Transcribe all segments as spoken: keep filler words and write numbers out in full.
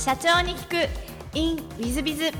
社長に聞く in ウィズビズ。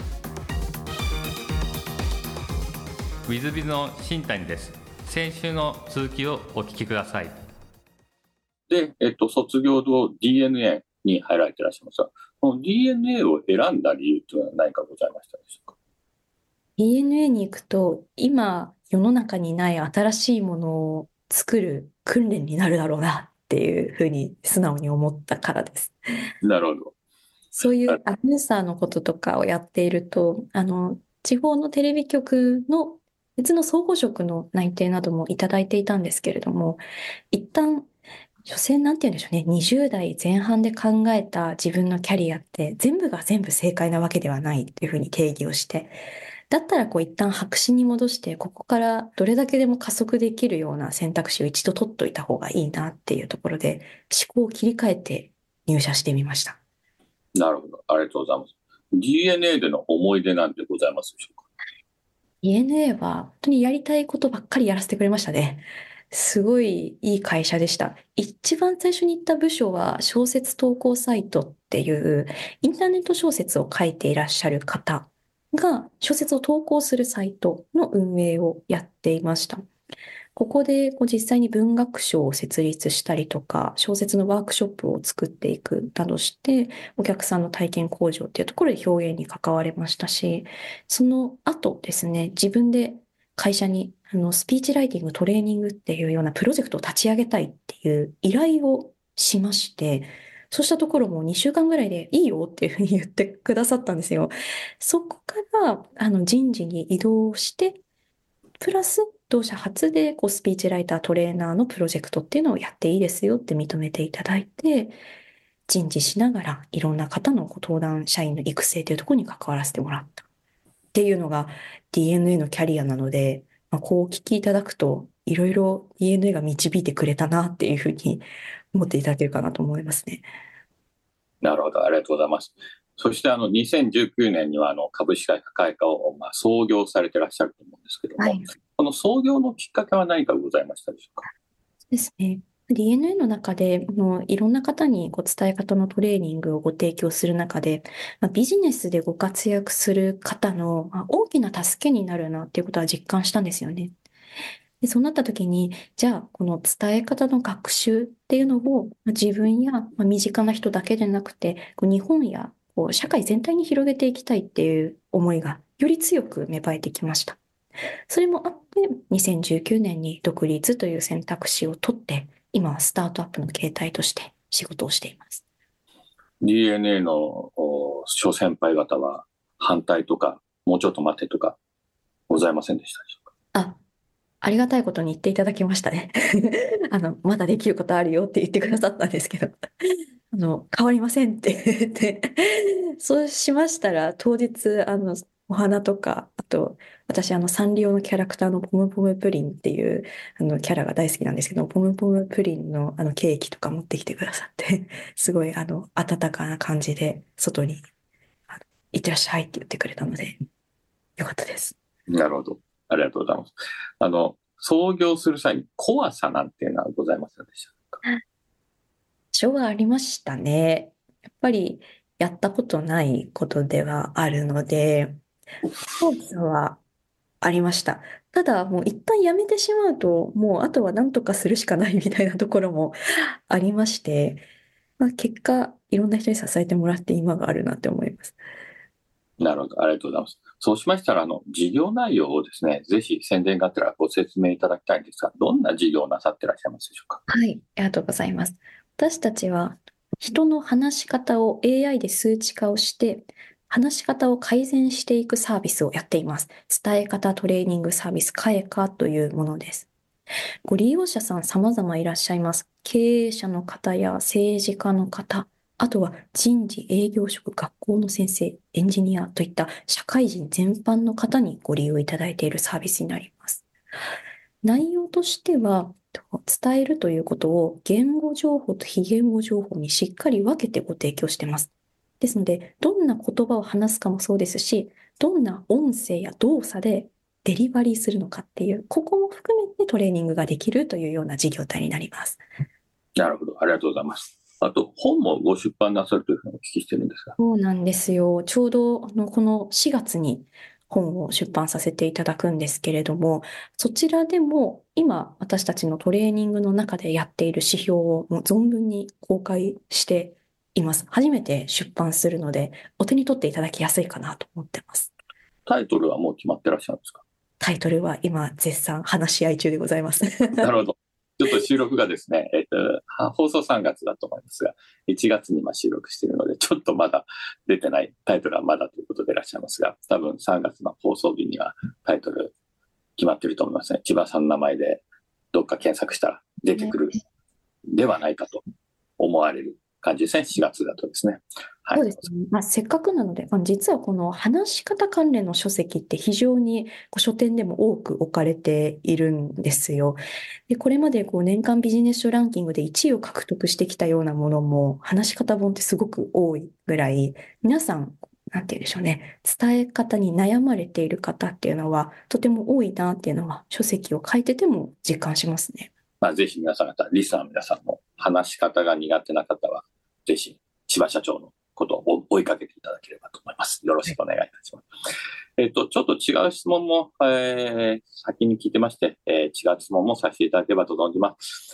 ウィズビズの新谷です。先週の続きをお聞きください。 で、えっと、卒業後 ディーエヌエー に入られていらっしゃいますが、この ディーエヌエー を選んだ理由というのは何かございましたでしょうか。 ディーエヌエー に行くと、今世の中にない新しいものを作る訓練になるだろうなっていうふうに素直に思ったからです。 なるほど。 そういうアナウンサーのこととかをやっていると、あの、地方のテレビ局の別の総合職の内定などもいただいていたんですけれども、一旦、所詮なんて言うんでしょうね、にじゅう代前半で考えた自分のキャリアって全部が全部正解なわけではないというふうに定義をして、だったらこう一旦白紙に戻して、ここからどれだけでも加速できるような選択肢を一度取っといた方がいいなっていうところで、思考を切り替えて入社してみました。 なるほど。ありがとうございます。ディーエヌエー での思い出なんてございますでしょうか。 ディーエヌエー は本当にやりたいことばっかりやらせてくれましたね。すごいいい会社でした。一番最初に行った部署は小説投稿サイトっていうインターネット小説を書いていらっしゃる方が小説を投稿するサイトの運営をやっていました。ここでこう実際に文学賞を設立したりとか、小説のワークショップを作っていくなどして、お客さんの体験向上っていうところで表現に関われましたし、その後ですね、自分で会社にあのスピーチライティングトレーニングっていうようなプロジェクトを立ち上げたいっていう依頼をしまして、そうしたところもにしゅうかんぐらいでいいよっていうふうに言ってくださったんですよ。そこからあの人事に移動して、プラス同社初でこうスピーチライタートレーナーのプロジェクトっていうのをやっていいですよって認めていただいて、人事しながらいろんな方の登壇社員の育成というところに関わらせてもらったっていうのが ディーエヌエー のキャリアなので、まあ、こうお聞きいただくといろいろ ディーエヌエー が導いてくれたなっていうふうに思っていただけるかなと思いますね。 なるほど。ありがとうございます。そしてあのにせんじゅうきゅうねんにはあの株式会社カイカをまあ創業されていらっしゃると思うんですけども、はい、この創業のきっかけは何かございましたでしょうか。 そうですね。ディーエヌエー の中でもういろんな方にこう伝え方のトレーニングをご提供する中で、まあ、ビジネスでご活躍する方の、まあ、大きな助けになるなっていうことは実感したんですよね。でそうなった時に、じゃあこの伝え方の学習っていうのを自分や身近な人だけでなくて、日本やこう社会全体に広げていきたいっていう思いがより強く芽生えてきました。それもあって、にせんじゅうきゅうねんに独立という選択肢を取って、今はスタートアップの形態として仕事をしています。 ディーエヌエー の諸先輩方は反対とか、もうちょっと待ってとかございませんでしたでしょうか。 あ、ありがたいことに言っていただきましたね。あの、まだできることあるよって言ってくださったんですけど、あの、変わりませんって言って、そうしましたら、当日、あの、お花とか、あと、私、あの、サンリオのキャラクターのポムポムプリンっていう、あの、キャラが大好きなんですけど、ポムポムプリンの、あの、ケーキとか持ってきてくださって、すごい、あの、温かな感じで、外に、あの、いってらっしゃいって言ってくれたので、よかったです。 なるほど。ありがとうございます。あの、創業する際に怖さなんていうのはございませんでしたか。 多少はありましたね。やっぱりやったことないことではあるので、怖さはありました。ただ、もう一旦やめてしまうと、もうあとは何とかするしかないみたいなところもありまして、まあ、結果、いろんな人に支えてもらって今があるなって思います。 なるほど。ありがとうございます。そうしましたら、あの、事業内容をですね、ぜひ宣伝があったらご説明いただきたいんですが、どんな事業をなさっていらっしゃいますでしょうか。 はい、ありがとうございます。私たちは、人の話し方を エーアイ で数値化をして、話し方を改善していくサービスをやっています。伝え方トレーニングサービス、カエカというものです。ご利用者さん様々いらっしゃいます。経営者の方や政治家の方、あとは人事、営業職、学校の先生、エンジニアといった社会人全般の方にご利用いただいているサービスになります。内容としては、伝えるということを言語情報と非言語情報にしっかり分けてご提供しています。ですので、どんな言葉を話すかもそうですし、どんな音声や動作でデリバリーするのかっていう、ここも含めてトレーニングができるというような事業体になります。 なるほど。ありがとうございます。 あと、本もご出版なさるというふうにお聞きしてるんですが。 そうなんですよ。ちょうど、あの、このしがつに本を出版させていただくんですけれども、そちらでも今私たちのトレーニングの中でやっている指標をもう存分に公開しています。初めて出版するので、お手に取っていただきやすいかなと思ってます。 タイトルはもう決まってらっしゃるんですか？ タイトルは今絶賛話し合い中でございます。 なるほど。ちょっと収録がですね、えっと、放送さんがつだと思いますが、いちがつに今収録しているので、ちょっとまだ出てない、タイトルはまだということでいらっしゃいますが、多分さんがつの放送日にはタイトル決まってると思いますね。千葉さんの名前でどっか検索したら出てくるではないかと思われる感じですね。しがつだとですね。はい、 そうですね。まあ、せっかくなので、まあ、実はこの話し方関連の書籍って非常にこう書店でも多く置かれているんですよ。で、これまでこう年間ビジネス書ランキングでいちいを獲得してきたようなものも、話し方本ってすごく多いぐらい、皆さん、なんて言うんでしょうね、伝え方に悩まれている方っていうのは、とても多いなっていうのは、書籍を書いてても実感しますね。 まあ、ぜひ皆さん方、リスナーの皆さんも話し方が苦手な方は、ぜひ千葉社長のことを追いかけていただければと思います。よろしくお願いいたします。えっと、ちょっと違う質問も、えー、先に聞いてまして、えー、違う質問もさせていただければと存じます。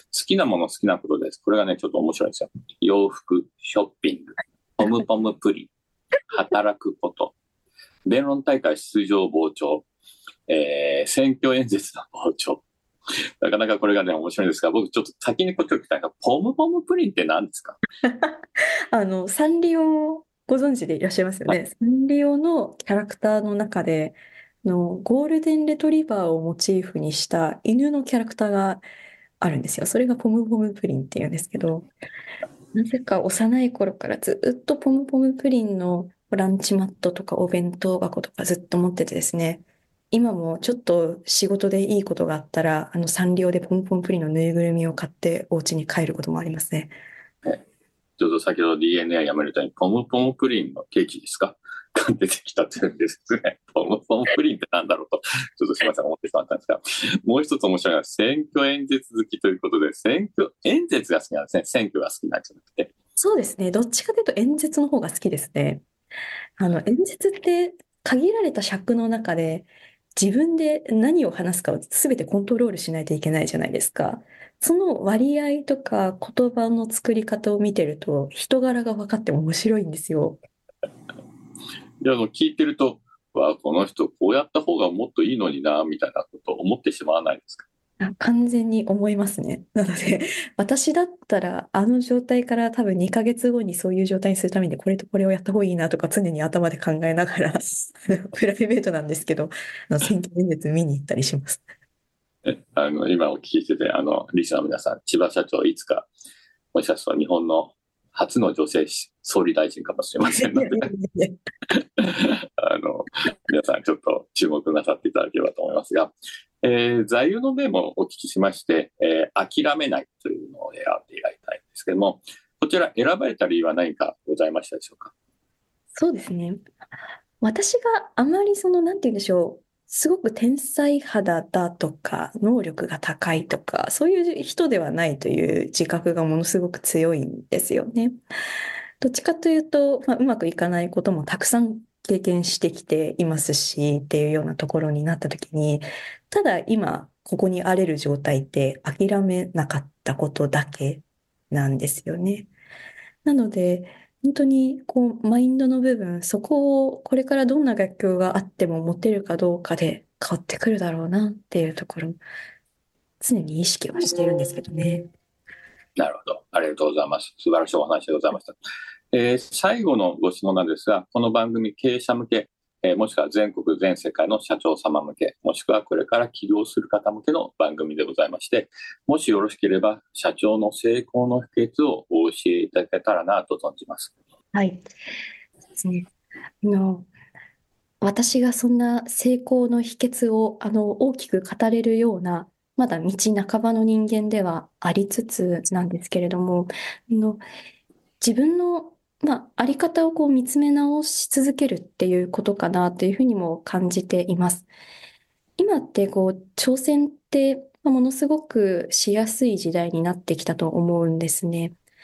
好きなもの、好きなことです。これがね、ちょっと面白いんですよ。洋服、ショッピング、ポムポムプリン、働くこと、弁論大会出場傍聴、えー、選挙演説の傍聴。なかなかこれがね、面白いんですが、僕ちょっと先にこっちを聞きたいのが、ポムポムプリンって何ですか？ あの、サンリオご存知でいらっしゃいますよね。サンリオのキャラクターの中で、のゴールデンレトリバーをモチーフにした犬のキャラクターがあるんですよ。それがポムポムプリンっていうんですけど、なぜか幼い頃からずっとポムポムプリンのランチマットとかお弁当箱とかずっと持っててですね、今もちょっと仕事でいいことがあったら、あのサンリオでポムポムプリンのぬいぐるみを買ってお家に帰ることもありますね。 ちょっと先ほど ディーエヌエー やめるために、ポムポムプリンのケーキですかが出てきたというんですね。ポムポムプリンってなんだろうと、ちょっとすみません、思ってしまったんですが、もう一つ面白いのは、選挙演説好きということで、選挙演説が好きなんですね。選挙が好きなんじゃなくて。 そうですね。どっちかというと演説の方が好きですね。あの、演説って限られた尺の中で自分で何を話すかを全てコントロールしないといけないじゃないですか。その割合とか言葉の作り方を見てると人柄が分かって面白いんですよ。 いや、あの聞いてると、わあ、この人こうやった方がもっといいのにな、みたいなことを思ってしまわないですか？ あ、完全に思いますね。なので、私だったら、あの状態から多分にかげつごにそういう状態にするために、これとこれをやった方がいいなとか常に頭で考えながら、プライベートなんですけど、あの選挙演説見に行ったりします。 えあの今お聞きしてて、あのリスナーの皆さん、千葉社長いつかもしかすると日本の初の女性総理大臣かもしれませんのであの皆さんちょっと注目なさっていただければと思いますが、えー、座右の銘もお聞きしまして、えー、諦めないというのを選んでいられたいんですけども、こちら選ばれた理由は何かございましたでしょうか？ そうですね。私があまりその、なんて言うんでしょう。すごく天才肌だとか、能力が高いとか、そういう人ではないという自覚がものすごく強いんですよね。どっちかというと、まあ、うまくいかないこともたくさん経験してきていますし、っていうようなところになった時に、ただ今、ここにあれる状態って諦めなかったことだけなんですよね。なので、本当にこうマインドの部分、そこをこれからどんな逆境があっても持てるかどうかで変わってくるだろうなっていうところ、常に意識はしているんですけどね。 なるほど。ありがとうございます。素晴らしいお話でございました。えー、最後のご質問なんですが、この番組経営者向け、えー、もしくは全国全世界の社長様向け、もしくはこれから起業する方向けの番組でございまして、もしよろしければ社長の成功の秘訣をお教えいただけたらなと存じます。 はい。そうですね。あの、私がそんな成功の秘訣をあの大きく語れるような、まだ道半ばの人間ではありつつなんですけれども、あの自分の、まあ、あり方をこう見つめ直し続けるっていうことかなというふうにも感じています。今ってこう挑戦ってまあものすごくしやすい時代になってきたと思うんですね。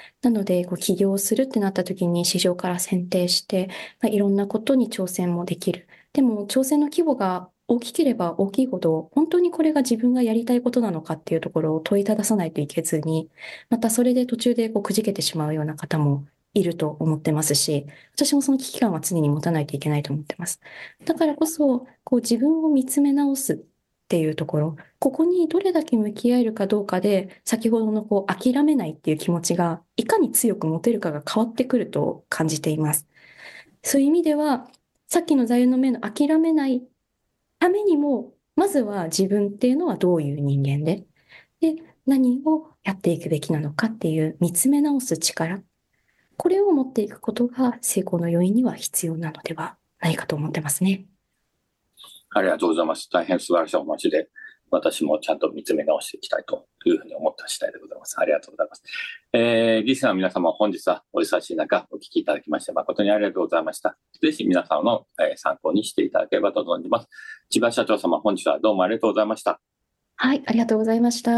なので、こう起業するってなった時に市場から選定して、まあ、いろんなことに挑戦もできる。でも、挑戦の規模が大きければ大きいほど、本当にこれが自分がやりたいことなのかっていうところを問いたださないといけずに、またそれで途中でこうくじけてしまうような方もいると思ってますし、私もその危機感は常に持たないといけないと思ってます。だからこそ、こう自分を見つめ直すっていうところ、ここにどれだけ向き合えるかどうかで、先ほどのこう諦めないっていう気持ちがいかに強く持てるかが変わってくると感じています。そういう意味では、さっきの座右の銘の諦めないためにも、まずは自分っていうのはどういう人間で、で、何をやっていくべきなのかっていう見つめ直す力、これを持っていくことが成功の要因には必要なのではないかと思ってますね。 ありがとうございます。大変素晴らしいお話で、私もちゃんと見つめ直していきたいというふうに思った次第でございます。ありがとうございます。えー、リスナーの皆様、本日はお忙しい中お聞きいただきまして誠にありがとうございました。ぜひ皆さんの、えー、参考にしていただければと存じます。千葉社長様、本日はどうもありがとうございました。 はい、ありがとうございました。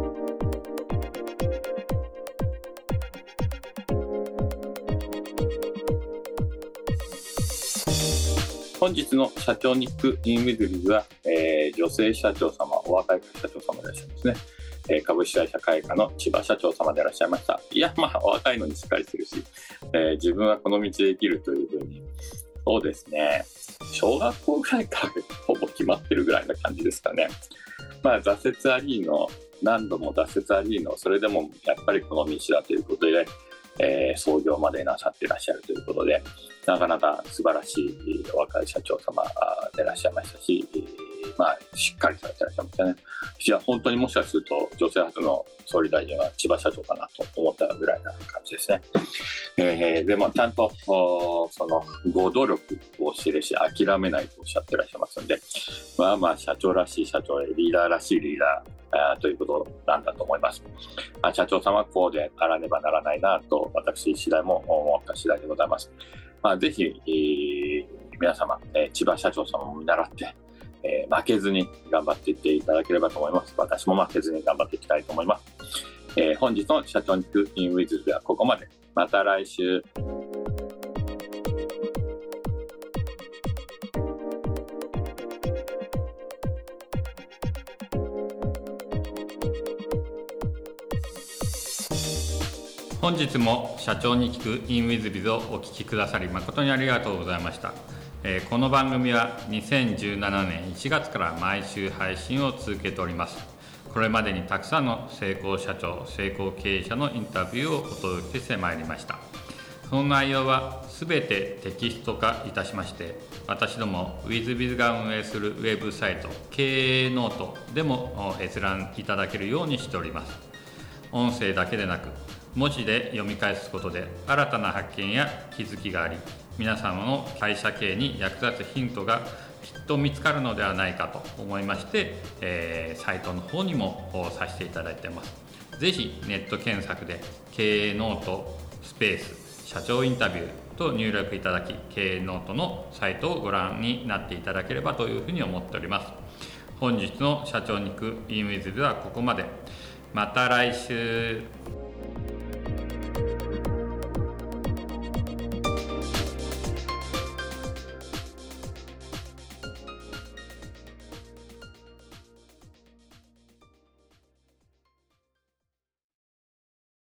本日の社長に聞くインウィズビズは、えー、女性社長様、お若い社長様でいらっしゃいますね。えー、株式会社開花の千葉社長様でいらっしゃいました。いや、まあ、お若いのにしっかりしてるし、えー、自分はこの道で生きるというふうに、そうですね、小学校ぐらいからほぼ決まってるぐらいな感じですかね。まあ、挫折ありの、何度も挫折ありの、それでもやっぱりこの道だということで、えー、創業までなさっていらっしゃるということで、なかなか素晴らしいお若い社長様でいらっしゃいましたし、まあ、しっかりされていらっしゃいましたね。いや、本当にもしかすると女性初の総理大臣は千葉社長かなと思ったぐらいな感じですね。えー、でもちゃんとそのご努力をしてるし、諦めないとおっしゃっていらっしゃいますので、まあまあ社長らしい社長、リーダーらしいリーダーということなんだと思います。社長様はこうであらねばならないなと私次第も思った次第でございます。まあ、ぜひ、えー、皆様、えー、千葉社長様も見習って、えー、負けずに頑張っていっていただければと思います。私も負けずに頑張っていきたいと思います。えー、本日の社長に聞くインウィズではここまで。また来週。 本日も社長に聞く インウィズビズ をお聞きくださり誠にありがとうございました。えー、この番組はにせんじゅうななねんいちがつから毎週配信を続けております。これまでにたくさんの成功社長、成功経営者のインタビューをお届けしてまいりました。その内容はすべてテキスト化いたしまして、私ども ウィズビズ が運営するウェブサイト経営ノートでも閲覧いただけるようにしております。音声だけでなく文字で読み返すことで新たな発見や気づきがあり、皆様の会社経営に役立つヒントがきっと見つかるのではないかと思いまして、えー、サイトの方にもさせていただいています。ぜひネット検索で経営ノートスペース社長インタビューと入力いただき、経営ノートのサイトをご覧になっていただければというふうに思っております。本日の社長に聞くインウィズではここまで。また来週。